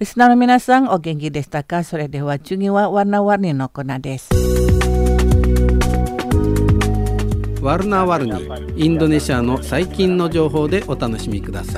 リスナーの皆さんお元気でしたか？それでは次はワルナワルニのコーナーです。 ワルナワルニ、インドネシアの最近の情報でお楽しみください。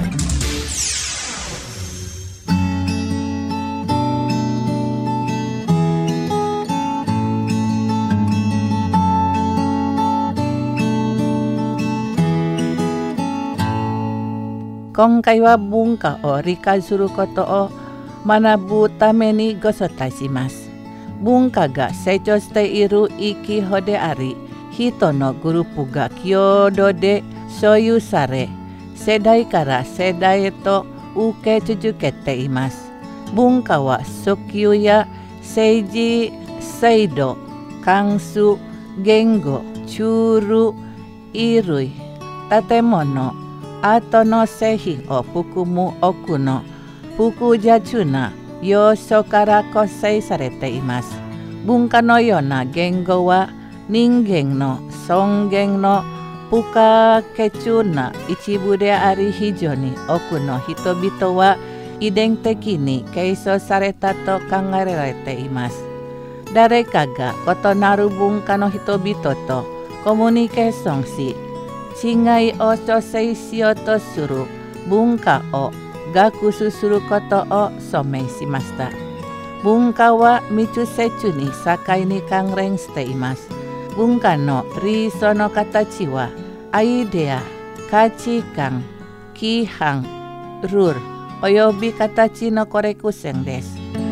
今回は文化を理解することを学ぶためにご紹介します。文化が成長している生き物であり、人のグループが共同で所有され、世代から世代へと受け続けています。文化は訴求や政治制度、関数、言語、ツール、衣類、建物、アートの製品を含む多くの複雑な要素から構成されています。文化のような言語は人間の尊厳の不可欠な一部であり、非常に多くの人々は遺伝的に継承されたと考えられています。誰かが異なる文化の人々とコミュニケーションし、違いを調整しようとする文化を学習することを証明しました。文化は密接に社会に関連しています。文化の理想の形はアイデア、価値観、規範、ルールおよび形のコレクションです。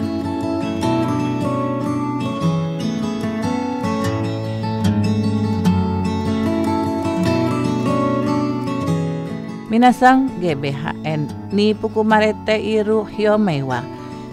皆さん、GBHN に含まれている表明は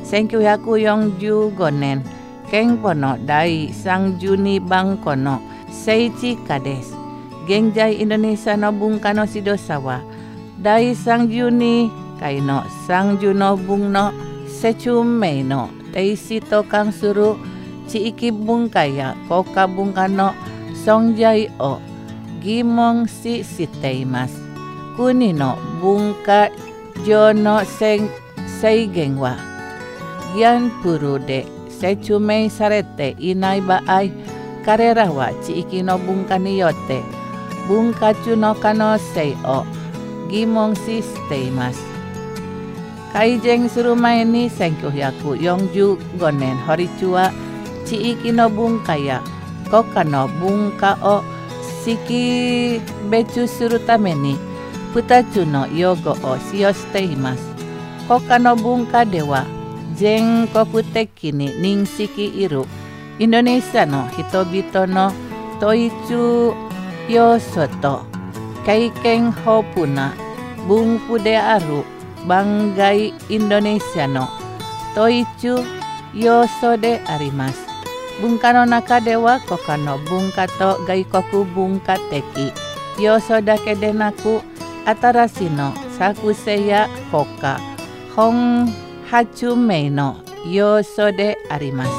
1945年憲法の第32番項の政治家です。現在インドネシアの文化の指導者は第32回の30の文の説明の停止と関する地域文化や国家文化の存在を疑問視しています。国の文化上の制限はギャンプルで説明されていない場合、彼らは地域の文化によって文化中の可能性を疑問視しています。改善する前に1945年法律は地域の文化や国家の文化を識別するために2つの用語を使用しています。国家の文化では全国的に認識いるインドネシアの人々の統一要素と経験豊富な文化である番外インドネシアの統一要素であります。文化の中では国家の文化と外国文化的要素だけでなく、新しいの作成や国家本発明の要素であります。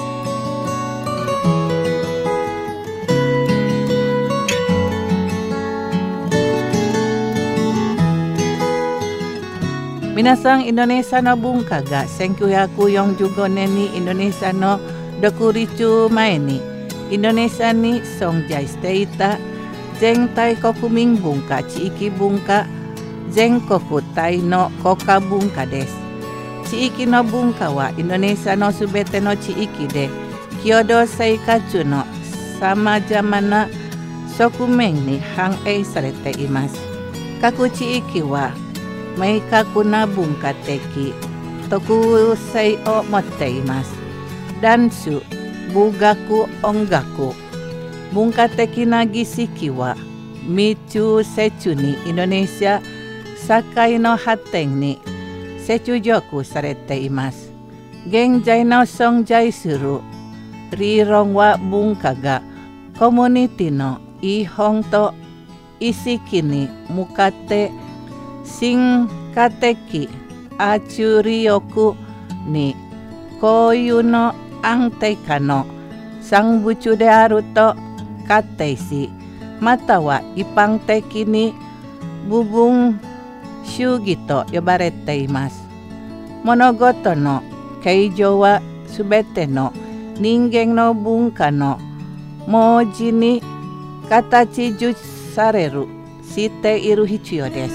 皆さん、インドネシアの文化が1945年にインドネシアの独立前にインドネシアに存在していた全体国民文化、地域文化、全国体の国家文化です。地域の文化はインドネシアのすべての地域で共同生活のさまざまな側面に反映されています。各地域は明確な文化的特性を持っています。ダンス、舞楽、音楽、文化的な儀式は密接にインドネシア社会の発展に接続されています。現在の存在する理論は文化がコミュニティの基本と意識に向かって進化的圧力に固有の安定化の産物であると仮定し、または一般的に部分主義と呼ばれています。物事の形状はすべての人間の文化の文字に形述されるしている必要です。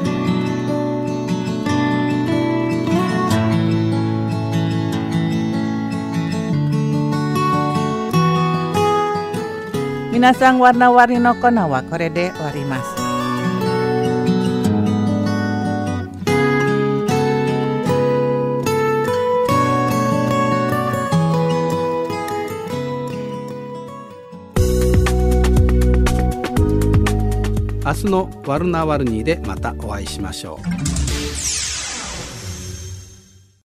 皆さん、warna-warniのコーナーはこれで終わります。 明日のワルナワルニーでまたお会いしましょう。